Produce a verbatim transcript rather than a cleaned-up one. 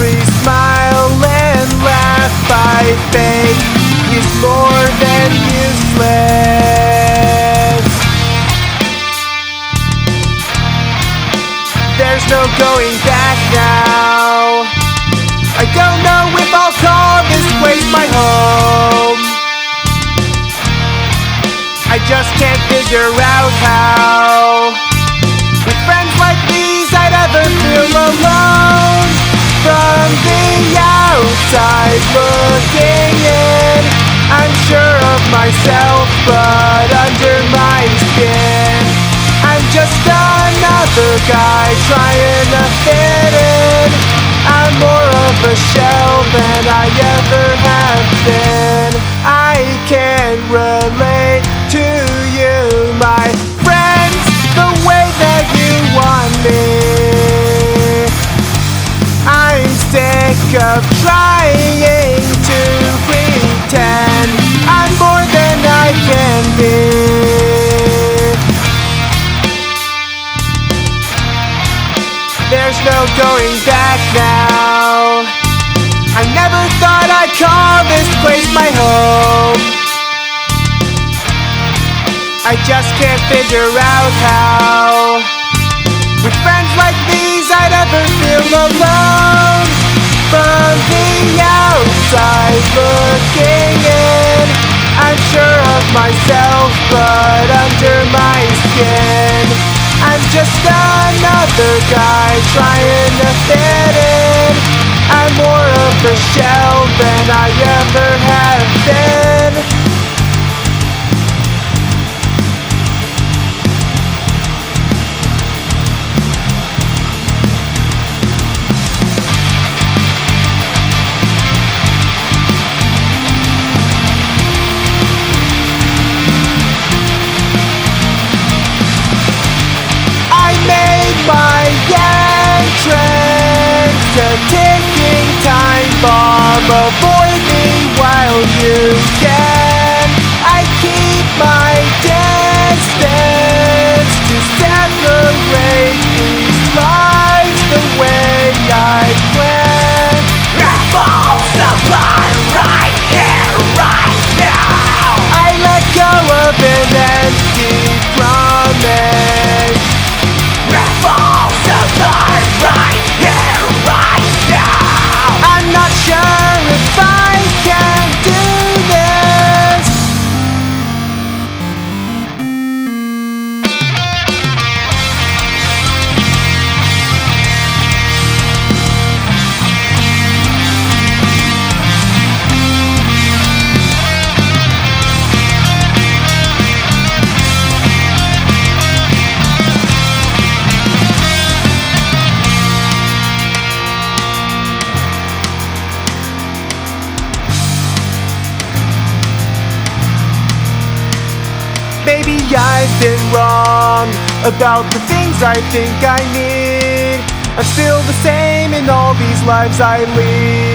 Every smile and laugh I fake is more than useless. There's no going back now. I don't know if I'll call this place my home. I just can't figure out how, with friends like these, I'd ever feel alone. From the outside looking in, I'm sure of myself, but under my skin, I'm just another guy trying to fit in. I'm more of a shell than I ever have been. I can't relate to you, my friends, the way that you want me. I'm sick of trying to pretend I'm more than I can be. There's no going back now. I never thought I'd call this place my home. I just can't figure out how, with friends like these, I'd ever feel alone. From the outside looking in, I'm sure of myself, but under my skin, I'm just another guy trying to fit in. I'm more of a shell than I ever have been. My entrance, a ticking time bomb. Avoid me while you can. I keep my distance to separate these lives the way I plan. Revolve the blood right here, right now. I let go of an empty promise. Revolve the blood right here, right now. I'm not sure if I can do this. Maybe I've been wrong about the things I think I need. I'm still the same in all these lives I lead.